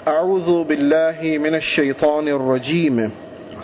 أعوذ بالله من الشيطان الرجيم.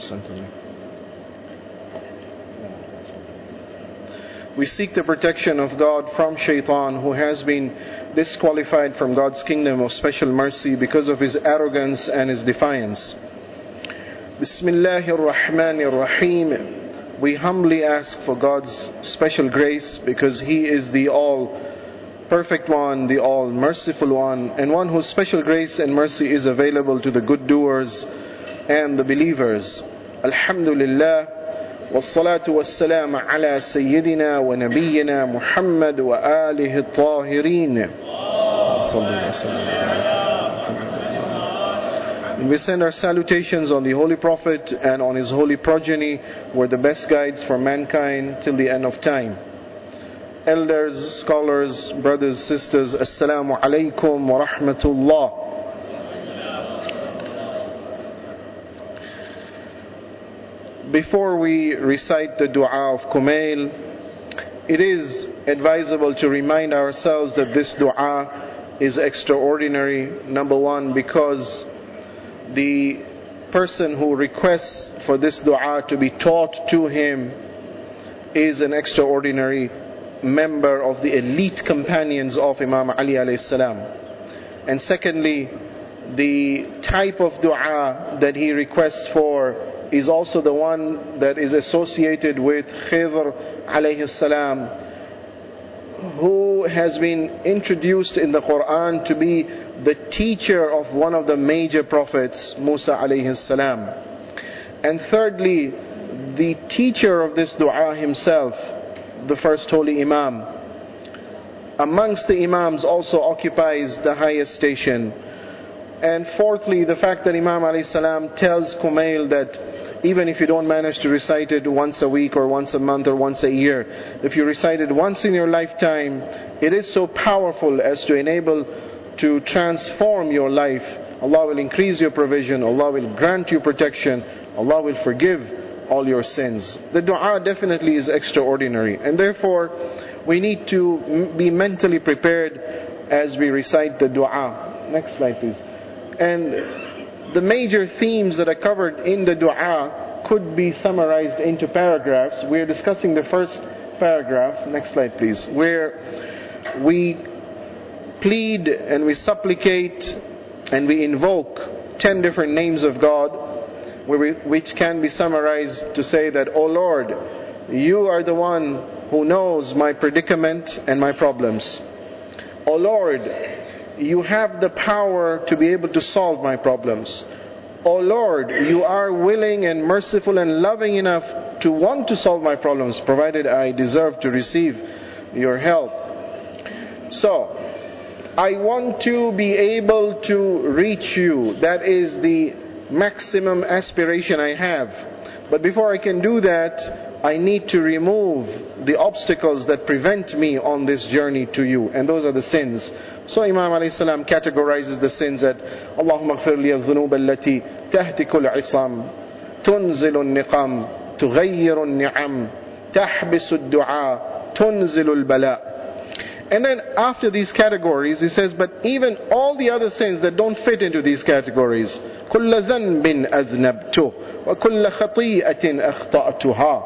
We seek the protection of God from Shaitan, who has been disqualified from God's kingdom of special mercy because of his arrogance and his defiance. Bismillahir Rahmanir Rahim. We humbly ask for God's special grace because He is the all perfect one, the all merciful one, and one whose special grace and mercy is available to the good doers and the believers. Alhamdulillah. والصلاة والسلام على سيدنا ونبينا محمد وآله الطاهرين. And we send our salutations on the Holy Prophet and on his holy progeny, who are the best guides for mankind till the end of time. Elders, scholars, brothers, sisters, Assalamu alaikum wa rahmatullah. Before we recite the dua of Kumail, it is advisable to remind ourselves that this dua is extraordinary. Number one, because the person who requests for this dua to be taught to him is an extraordinary member of the elite companions of Imam Ali alayhi salam. And secondly, the type of dua that he requests for is also the one that is associated with Khidr alayhi salam, who has been introduced in the Quran to be the teacher of one of the major prophets, Musa alayhi salam. And thirdly, the teacher of this dua himself, the first holy Imam, amongst the Imams also occupies the highest station. And fourthly, the fact that Imam alayhi salam tells Kumail that even if you don't manage to recite it once a week or once a month or once a year, if you recite it once in your lifetime, it is so powerful as to enable to transform your life. Allah will increase your provision, Allah will grant you protection, Allah will forgive all your sins. The dua definitely is extraordinary, and therefore we need to be mentally prepared as we recite the dua. Next slide please. And the major themes that are covered in the dua could be summarized into paragraphs. We're discussing the first paragraph. Next slide please. Where we plead and we supplicate and we invoke 10 different names of God, which can be summarized to say that, O Lord, you are the one who knows my predicament and my problems. O Lord, you have the power to be able to solve my problems. O Lord, you are willing and merciful and loving enough to want to solve my problems, provided I deserve to receive your help. So, I want to be able to reach you. That is the maximum aspiration I have. But before I can do that, I need to remove the obstacles that prevent me on this journey to you. And those are the sins. So Imam alayhi salam categorizes the sins that Allahumma ighfir li al-dhunub allati tahtiku al-'isam, tunzilu al-niqam, tughayyiru al-ni'am, tahbisu al-du'a, tunzilu al-bala. And then after these categories, he says, but even all the other sins that don't fit into these categories, كُلَّ ذَنْبٍ أَذْنَبْتُهُ وَكُلَّ خَطِيئَةٍ أَخْطَأْتُهَا.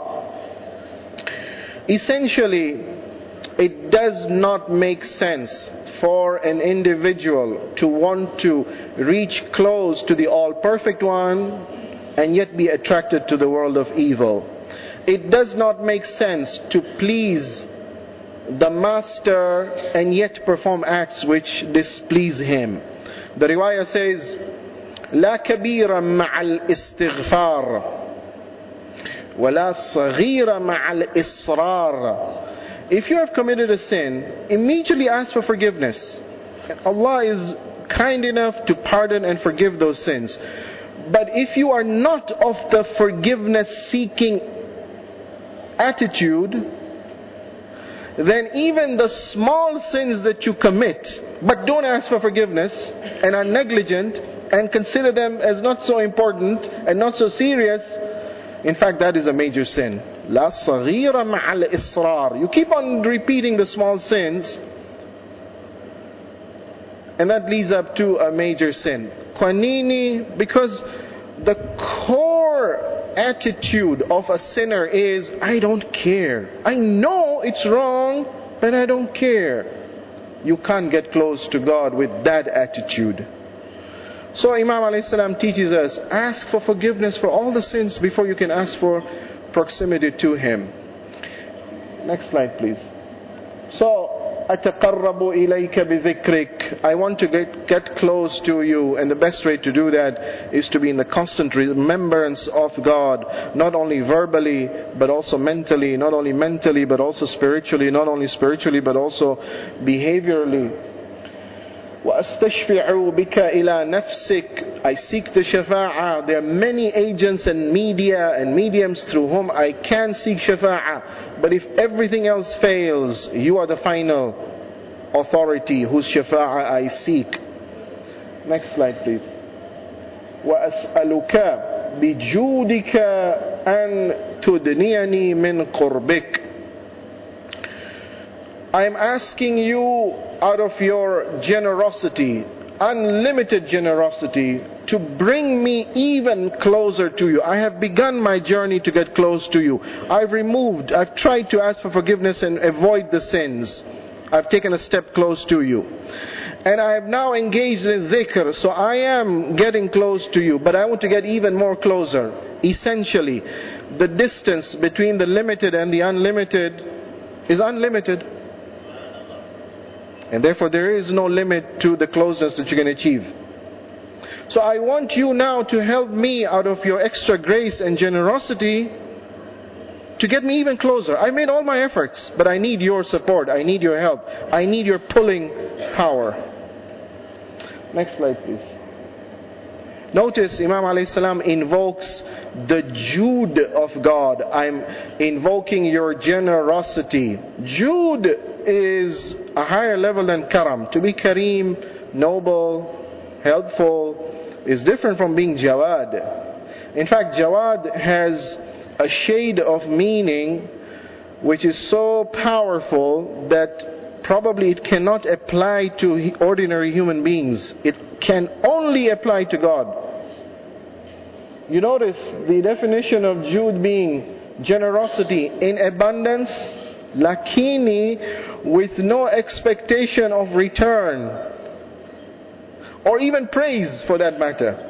Essentially, it does not make sense for an individual to want to reach close to the all-perfect one and yet be attracted to the world of evil. It does not make sense to please the master and yet perform acts which displease him. The riwayah says, لا كبير مع الاستغفار ولا صغير مع الإصرار. If you have committed a sin, immediately ask for forgiveness. Allah is kind enough to pardon and forgive those sins. But if you are not of the forgiveness seeking attitude, then even the small sins that you commit but don't ask for forgiveness and are negligent and consider them as not so important and not so serious, in fact that is a major sin. La saghira ma'al israr. You keep on repeating the small sins, And that leads up to a major sin. Kwa nini? Because the core attitude of a sinner is, I don't care. I know it's wrong, but I don't care. You can't get close to God with that attitude. So Imam a.s. teaches us, ask for forgiveness for all the sins before you can ask for proximity to Him. Next slide, please. So, أتقرب إليك بذكرك. I want to get close to you, and the best way to do that is to be in the constant remembrance of God, not only verbally but also mentally, not only mentally but also spiritually, not only spiritually but also behaviorally. وَأَسْتَشْفِعُ بِكَ إِلَى نَفْسِكَ. I seek the shafa'ah. There are many agents and media and mediums through whom I can seek shafa'ah. But if everything else fails, you are the final authority whose shafa'ah I seek. Next slide, please. وَأَسْأَلُكَ بِجُودِكَ أَن تُدْنِيَنِي مِنْ قُرْبِكَ. I am asking you out of your generosity, unlimited generosity, to bring me even closer to you. I have begun my journey to get close to you. I've tried to ask for forgiveness and avoid the sins. I've taken a step close to you. And I have now engaged in dhikr, so I am getting close to you, but I want to get even more closer. Essentially, the distance between the limited and the unlimited is unlimited. And therefore there is no limit to the closeness that you can achieve. So I want you now to help me out of your extra grace and generosity to get me even closer. I made all my efforts, but I need your support. I need your help. I need your pulling power. Next slide, please. Notice Imam a.s. invokes the Jude of God. I'm invoking your generosity. Jude is a higher level than Karam. To be Kareem, noble, helpful, is different from being Jawad. In fact, Jawad has a shade of meaning which is so powerful that probably it cannot apply to ordinary human beings. It can only apply to God. You notice the definition of Jude being generosity in abundance, lakini, with no expectation of return or even praise for that matter.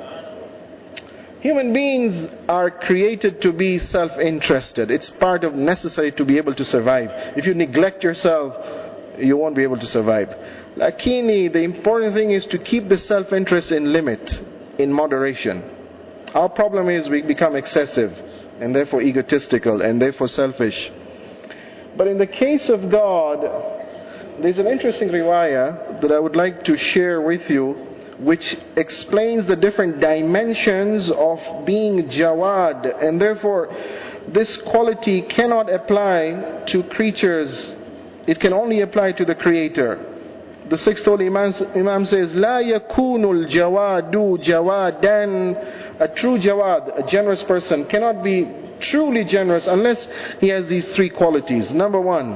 Human beings are created to be self-interested. It's part of necessary to be able to survive. If you neglect yourself, you won't be able to survive. Lakini, the important thing is to keep the self-interest in limit, in moderation. Our problem is we become excessive and therefore egotistical and therefore selfish. But in the case of God, there's an interesting riwayah that I would like to share with you, which explains the different dimensions of being Jawad, and therefore this quality cannot apply to creatures. It can only apply to the Creator. The sixth holy Imam says, لا يكون الجواد جوادا. A true Jawad, a generous person, cannot be truly generous unless he has these three qualities. Number one,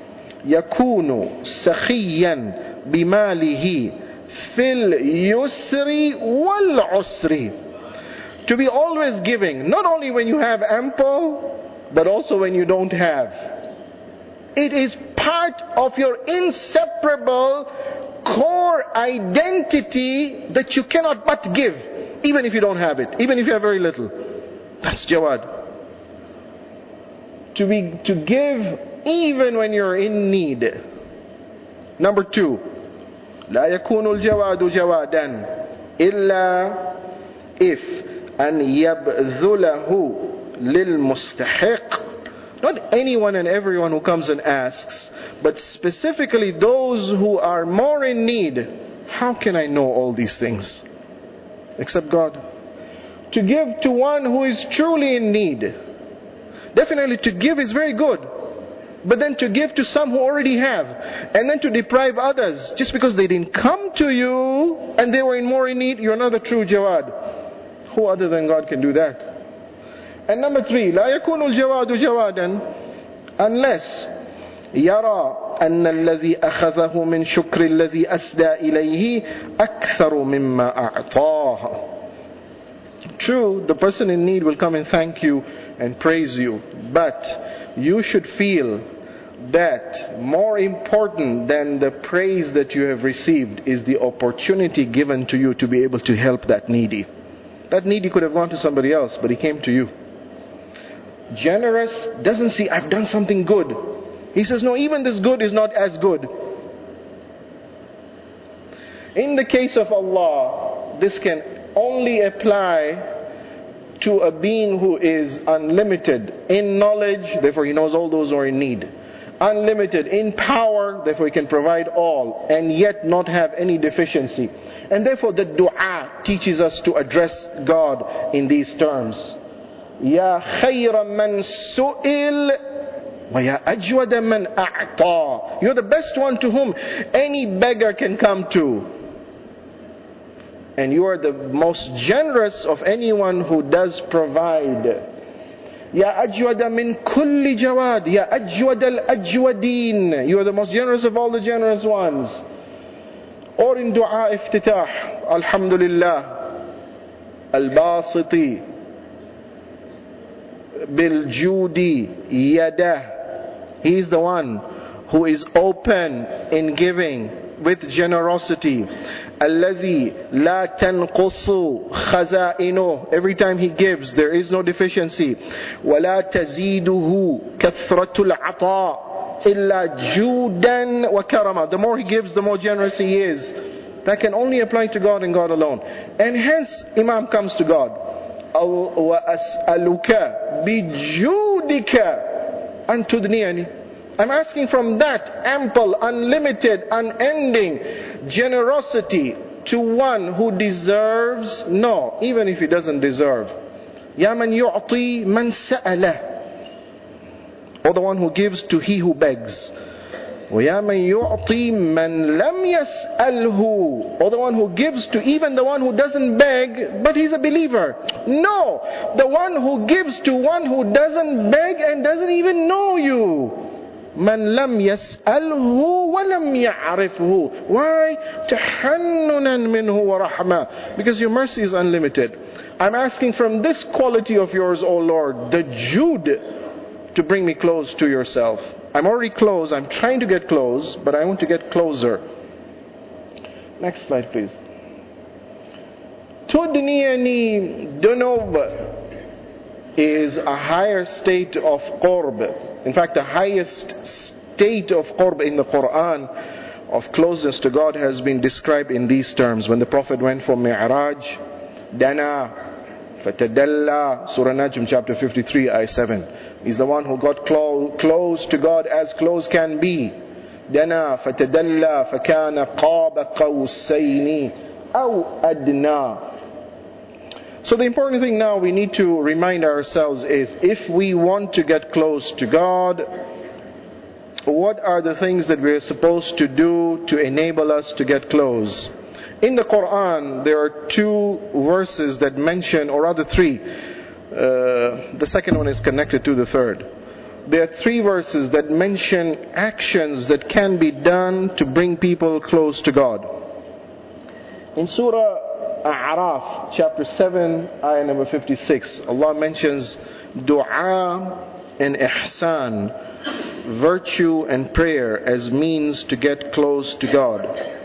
يكون سخيا بماله في اليسر والعسر. To be always giving, not only when you have ample, but also when you don't have. It is part of your inseparable core identity that you cannot but give, even if you don't have it, even if you have very little. That's Jawad. To give even when you're in need. Number two, لا يكون الجواد جوادا إلا if أن يبذله للمستحق. Not anyone and everyone who comes and asks, but specifically those who are more in need. How can I know all these things? Except God. To give to one who is truly in need. Definitely to give is very good. But then to give to some who already have, and then to deprive others just because they didn't come to you and they were more in need, you're not a true Jawad. Who other than God can do that? And number three, لا يكون الجواد جوادا unless يرى أن الذي أخذه من شكر الذي أسدى إليه أكثر مما أعطاه. True, the person in need will come and thank you and praise you, but you should feel that more important than the praise that you have received is the opportunity given to you to be able to help that needy. That needy could have gone to somebody else, but he came to you. Generous doesn't see, I've done something good. He says, no, even this good is not as good. In the case of Allah, this can only apply to a being who is unlimited in knowledge, therefore he knows all those who are in need. Unlimited in power, therefore he can provide all, and yet not have any deficiency. And therefore the dua teaches us to address God in these terms. Ya khayra man su'il wa ya ajwada man a'ta. You're the best one to whom any beggar can come to. And you are the most generous of anyone who does provide. Ya ajwada min kulli jawad, ya ajwad al-ajwadin. You are the most generous of all the generous ones. Or in dua iftitah, alhamdulillah, al-basiti, bil-judi, yadah. He is the one who is open in giving with generosity. Alladhi la tanqusu khaza'inu. Every time he gives, there is no deficiency. Wala taziduhu kathratul ata illa judan wa karama. The more he gives, the more generous he is. That can only apply to God and God alone. And hence, Imam comes to God. Wa as'aluka bijudika an tudniyani. I'm asking from that ample, unlimited, unending generosity to one who deserves. No, even if he doesn't deserve. Ya man yu'ti man sa'ala. Or the one who gives to he who begs. وَيَا مَنْ يُعْطِي مَنْ لَمْ يَسْأَلْهُ. Or the one who gives to even the one who doesn't beg, but he's a believer. No, the one who gives to one who doesn't beg and doesn't even know you. من لم يسأله ولم يعرفه. Why? تحننا منه ورحمة. Because your mercy is unlimited. I'm asking from this quality of yours, O Lord, the Jude, to bring me close to yourself. I'm already close. I'm trying to get close, but I want to get closer. Next slide, please. Tudniyani dunub is a higher state of qurb. In fact, the highest state of qurb in the Quran, of closeness to God, has been described in these terms. When the Prophet went for Mi'raj, Dana, Fatadalla, Surah Najm chapter 53, ayah 7. He's the one who got close to God as close can be. Dana, Fatadalla, Fakana Qaba Qawsayni, Aw Adna. So the important thing now we need to remind ourselves is, if we want to get close to God, what are the things that we're supposed to do to enable us to get close? In the Quran, there are two verses that mention, or rather three. The second one is connected to the third. There are three verses that mention actions that can be done to bring people close to God. In Surah A'raf, chapter 7, ayah number 56, Allah mentions dua and ihsan, virtue and prayer, as means to get close to God.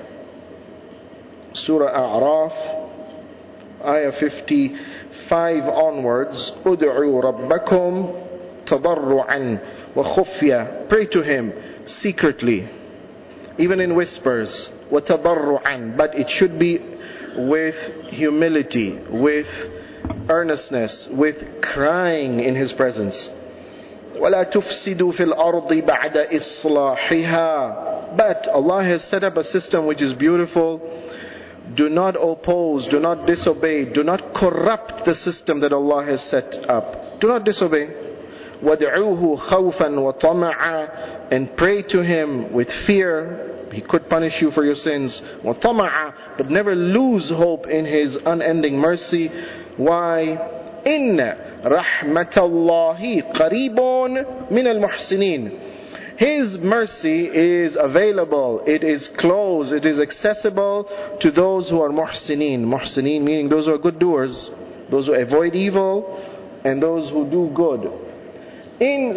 Surah A'raf, ayah 55 onwards. Ud'u rabbakum tadarru'an wa khufya. Pray to Him secretly, even in whispers. Wa tadarru'an. But it should be with humility, with earnestness, with crying in His presence. وَلَا تُفْسِدُوا فِي الْأَرْضِ بَعْدَ إِصْلَاحِهَا. But Allah has set up a system which is beautiful. Do not oppose, do not disobey, do not corrupt the system that Allah has set up. Do not disobey. وَدْعُوهُ خَوْفًا وَطَمَعًا. And pray to Him with fear. He could punish you for your sins. وَطَمَعًا. But never lose hope in His unending mercy. Why? إِنَّ رَحْمَةَ اللَّهِ قَرِيبٌ مِنَ الْمُحْسِنِينَ. His mercy is available, it is close, it is accessible to those who are muhsineen. Muhsineen meaning those who are good doers, those who avoid evil, and those who do good. In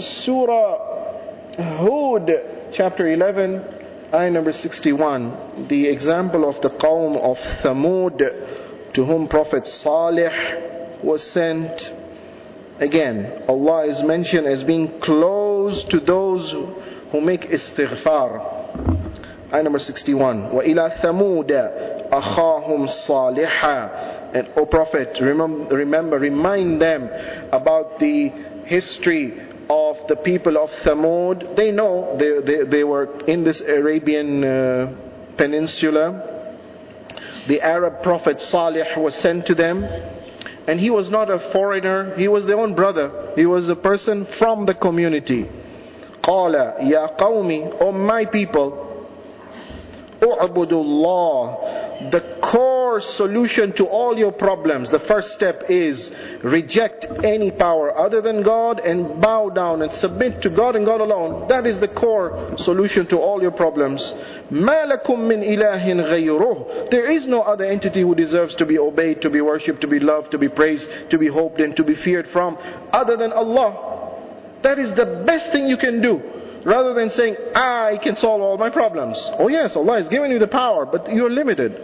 Surah Hud, chapter 11, ayah number 61, the example of the Qawm of Thamud, to whom Prophet Salih was sent. Again, Allah is mentioned as being close to those who make istighfar. Ayah number 61. وَإِلَى ثَمُودَ أَخَاهُمْ صَالِحًا. And O Prophet, remind them about the history of the people of Thamud. They know they were in this Arabian peninsula. The Arab Prophet Salih was sent to them. And he was not a foreigner, he was their own brother. He was a person from the community. قَالَ يَا قَوْمِ, O my people, اُعْبُدُوا اللَّهِ. The core solution to all your problems, the first step is reject any power other than God and bow down and submit to God and God alone. That is the core solution to all your problems. مَا لَكُم مِّنْ إِلَهٍ غَيْرُهُ. There is no other entity who deserves to be obeyed, to be worshipped, to be loved, to be praised, to be hoped and to be feared from other than Allah. That is the best thing you can do. Rather than saying, I can solve all my problems. Oh yes, Allah has given you the power, but you're limited.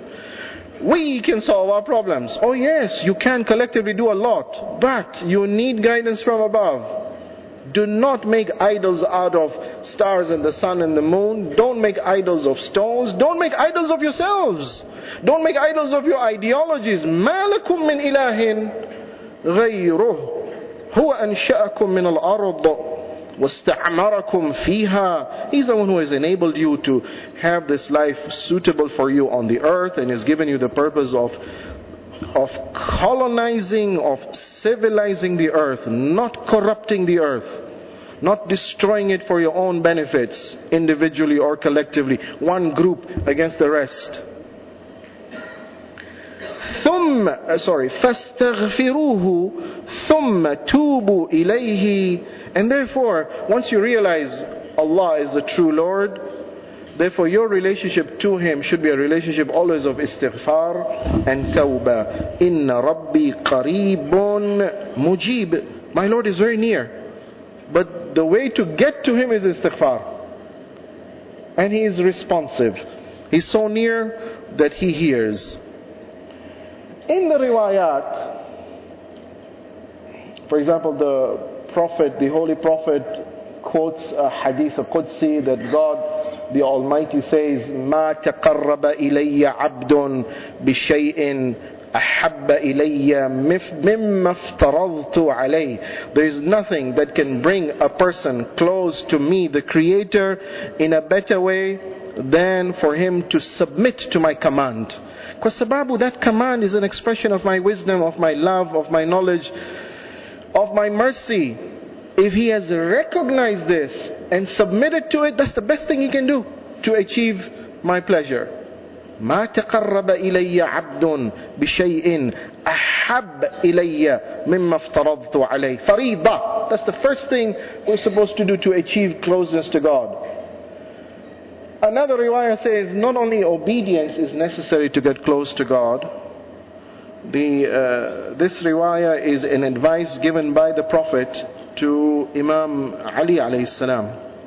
We can solve our problems. Oh yes, you can collectively do a lot, but you need guidance from above. Do not make idols out of stars and the sun and the moon. Don't make idols of stones. Don't make idols of yourselves. Don't make idols of your ideologies. مَا لَكُم مِّنْ إِلَهٍ غَيْرُهُ هُوَ أَنْشَأَكُم مِّنَ الْأَرْضِ وَاسْتَعْمَرَكُمْ فِيهَا. He's the one who has enabled you to have this life suitable for you on the earth, and has given you the purpose of colonizing, of civilizing the earth, not corrupting the earth, not destroying it for your own benefits, individually or collectively, one group against the rest. فَاسْتَغْفِرُوهُ ثُمَّ تُوبُوا إِلَيْهِ. And therefore, once you realize Allah is the true Lord, therefore your relationship to Him should be a relationship always of istighfar and tawbah. Inna Rabbi qareebun mujib. My Lord is very near, but the way to get to Him is istighfar. And He is responsive. He's so near that He hears. In the riwayat, for example, the Holy Prophet quotes a hadith, a Qudsi, that God, the Almighty says, مَا تَقَرَّبَ إِلَيَّ عَبْدٌ بِشَيْءٍ أَحَبَّ إِلَيَّ مِمَّا افْتَرَضْتُ عَلَيْهِ. There is nothing that can bring a person close to me, the Creator, in a better way than for him to submit to my command. Because sababu, that command is an expression of my wisdom, of my love, of my knowledge, of my mercy. If he has recognized this and submitted to it, that's the best thing he can do to achieve my pleasure. ما تقرب إلي عبد بشيء أحب إلي مما افترضت عليه. فريضة. That's the first thing we're supposed to do to achieve closeness to God. Another riwayah says not only obedience is necessary to get close to God. This riwayah is an advice given by the Prophet to Imam Ali alayhi salam.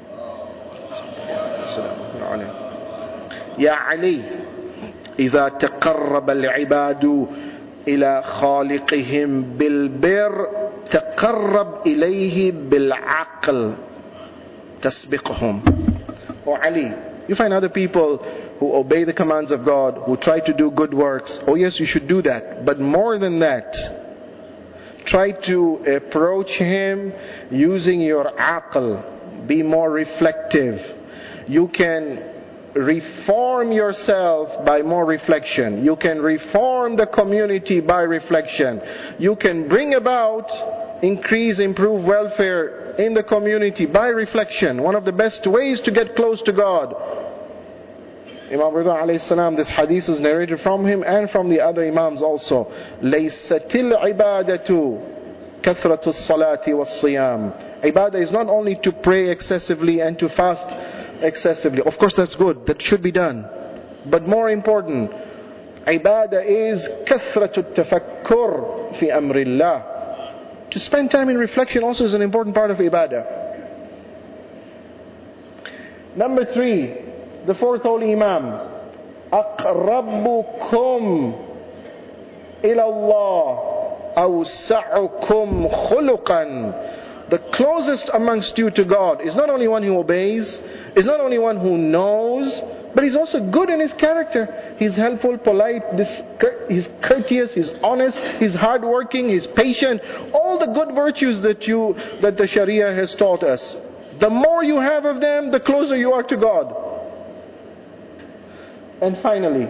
Ya Ali, إذا تقرب العباد إلى خالقهم بالبر تقرب إليه بالعقل تسبقهم. Oh Ali, you find other people who obey the commands of God, who try to do good works. Oh yes, you should do that. But more than that, try to approach Him using your aql. Be more reflective. You can reform yourself by more reflection. You can reform the community by reflection. You can bring about increase, improve welfare in the community by reflection. One of the best ways to get close to God. Imam Rida alayhi salam, this hadith is narrated from him and from the other Imams also. لَيْسَتِ الْعِبَادَةُ كَثْرَةُ الصَّلَاةِ وَالصِّيَامِ. Ibadah is not only to pray excessively and to fast excessively. Of course that's good, that should be done. But more important, ibadah is kathratu tafakkur fi amrillah. To spend time in reflection also is an important part of ibadah. Number 3, the fourth holy Imam, أقربكم إلى الله أوسعكم خلقا. The closest amongst you to God is not only one who obeys, is not only one who knows, but he's also good in his character. He's helpful, polite, he's courteous, he's honest, he's hardworking, he's patient. All the good virtues that the Sharia has taught us. The more you have of them, the closer you are to God. And finally,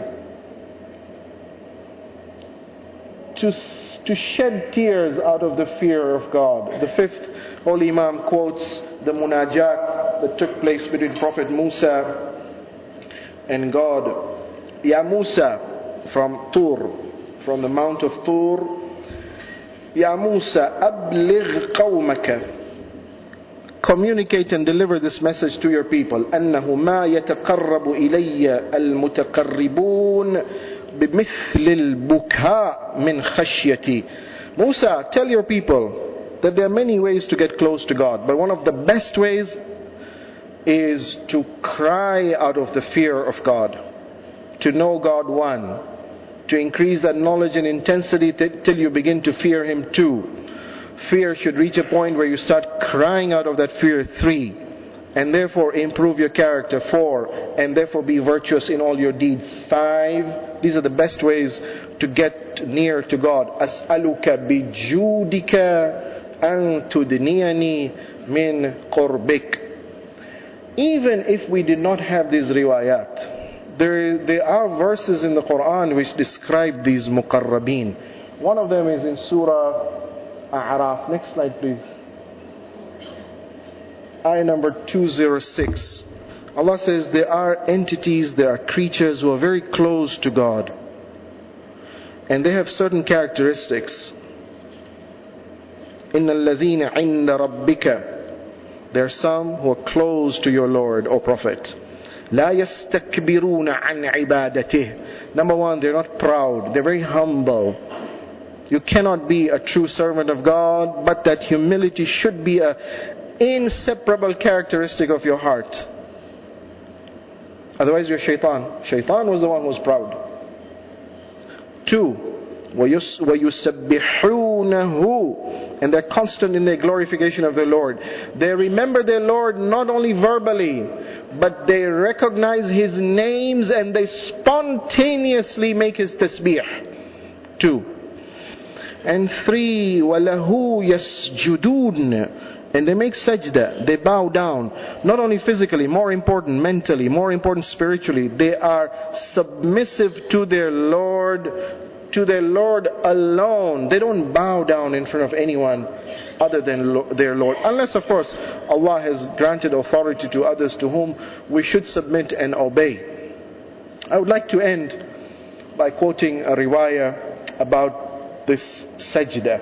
to shed tears out of the fear of God. The fifth holy Imam quotes the munajat that took place between Prophet Musa and God. Ya Musa, from Tur, from the Mount of Tur. Ya Musa, abligh qawmaka. Communicate and deliver this message to your people. أنه ما يتقرب إلي المتقربون بمثل البكاء من خشيتي. Musa, tell your people that there are many ways to get close to God, but one of the best ways is to cry out of the fear of God, to know God one, to increase that knowledge and intensity till you begin to fear Him 2. Fear should reach a point where you start crying out of that fear 3, and therefore improve your character 4, and therefore be virtuous in all your deeds 5. These are the best ways to get near to God. As'aluka bijudika an tudniyani min qurbik. Even if we did not have these riwayat, there are verses in the Quran which describe these muqarrabeen. One of them is in Surah A'raf. Next slide please. Ayah number 206. Allah says there are entities, there are creatures who are very close to God, and they have certain characteristics. إِنَّ الَّذِينَ عِنْدَ رَبِّكَ. There are some who are close to your Lord, O Prophet. لَا يَسْتَكْبِرُونَ عَنْ عِبَادَتِهِ. Number 1, they're not proud, they're very humble. You cannot be a true servant of God, but that humility should be an inseparable characteristic of your heart. Otherwise you're shaitan. Shaitan was the one who was proud. 2, وَيُسَبِّحُونَهُ. And they're constant in their glorification of their Lord. They remember their Lord not only verbally, but they recognize His names and they spontaneously make His tasbih. 2. And 3, وَلَهُ يَسْجُدُونَ. And they make sajda, they bow down, not only physically, more important mentally, more important spiritually. They are submissive to their Lord alone. They don't bow down in front of anyone other than their Lord. Unless, of course, Allah has granted authority to others to whom we should submit and obey. I would like to end by quoting a riwayah about this sajda.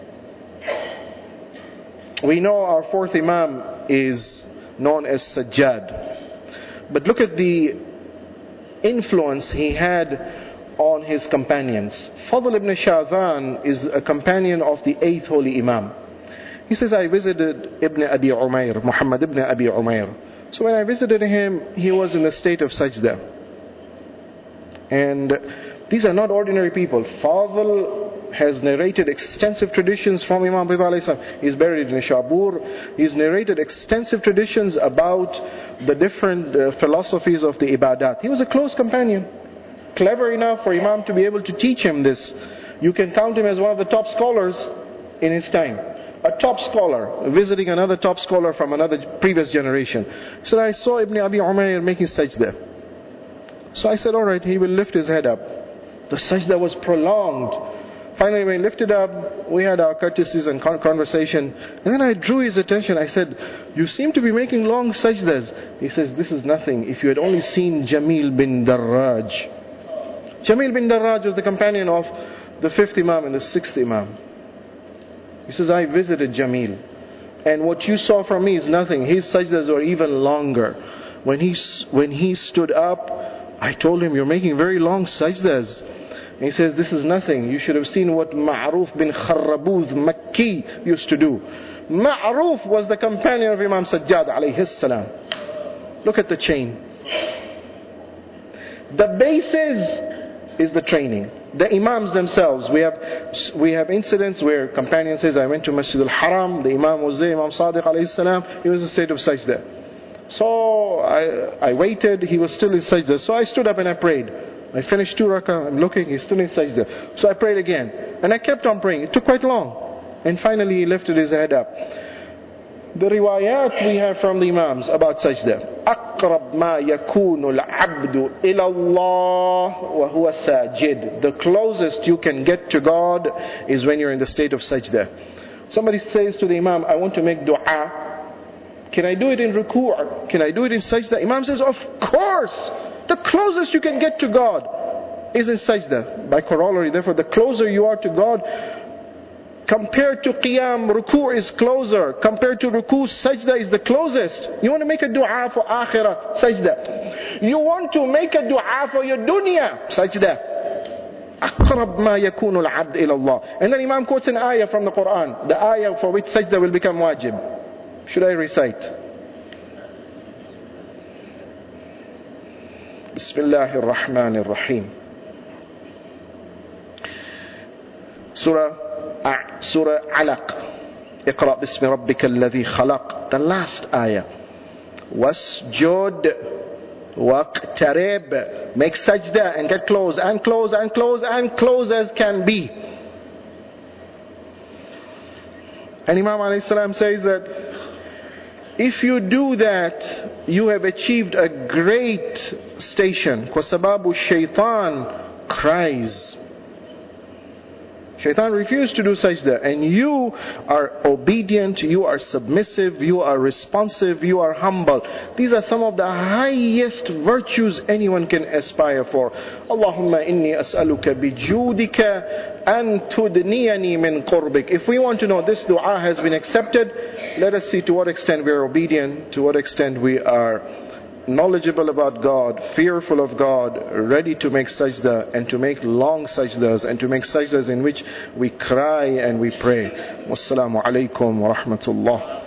We know our fourth Imam is known as Sajjad. But look at the influence he had on his companions. Fadl ibn Shadhan is a companion of the eighth holy Imam. He says, I visited Ibn Abi Umayr, Muhammad ibn Abi Umayr. So when I visited him, he was in a state of sajda. And these are not ordinary people. Fadl has narrated extensive traditions from Imam Rida alayhi salam. He's buried in Shabur. He's narrated extensive traditions about the different philosophies of the ibadat. He was a close companion, clever enough for Imam to be able to teach him this. You can count him as one of the top scholars in his time. A top scholar, visiting another top scholar from another previous generation. So I saw Ibn Abi Umayr making sajda. So I said, alright, he will lift his head up. The sajda was prolonged. Finally, when he lifted up, we had our courtesies and conversation. And then I drew his attention. I said, you seem to be making long sajdas. He says, this is nothing. If you had only seen Jamil bin Darraj. Jamil bin Darraj was the companion of the fifth Imam and the sixth Imam. He says, I visited Jamil. and what you saw from me is nothing. His sajdas were even longer. When he stood up, I told him, you're making very long sajdas. And he says, this is nothing. You should have seen what Ma'ruf bin Kharrabuz Makki used to do. Ma'ruf was the companion of Imam Sajjad alayhi salam. Look at the chain. The basis is the training. The Imams themselves, we have incidents where companion says, I went to Masjid al-Haram, the Imam was there, Imam Sadiq alayhi salam, he was in a state of sajda. So I waited, he was still in sajda. So I stood up and I prayed. I finished 2 rakah, I'm looking, he's still in sajda. So I prayed again. And I kept on praying. It took quite long. And finally he lifted his head up. The riwayat we have from the Imams about sajda. أقرب ما يكون العبد إلى الله وهو ساجد. The closest you can get to God is when you're in the state of sajda. Somebody says to the Imam, I want to make dua. Can I do it in ruku'? Can I do it in sajda? Imam says, of course. The closest you can get to God is in sajda. By corollary, therefore, the closer you are to God, compared to qiyam, ruku' is closer. Compared to ruku', sajda is the closest. You want to make a dua for akhirah, sajda. You want to make a dua for your dunya, sajda. أقرب ما يكون العبد إلى الله. And then Imam quotes an ayah from the Quran, the ayah for which sajda will become wajib. Should I recite? بسم الله الرحمن الرحيم. Surah Alaq. اقرأ باسم ربك الذي خلق. The last ayah. واسجد واقترب. Make sajda and get close and close and close and close as can be. And Imam alayhi salam says that if you do that, you have achieved a great station. Kwasababu shaitan cries. Shaitan refused to do sajda, and you are obedient, you are submissive, you are responsive, you are humble. These are some of the highest virtues anyone can aspire for. Allahumma inni as'aluka bijudika an tudniyani min qurbik. If we want to know this dua has been accepted, let us see to what extent we are obedient, to what extent we are knowledgeable about God, fearful of God, ready to make sajda and to make long sajdas and to make sajdas in which we cry and we pray. Wassalamu alaikum wa rahmatullah.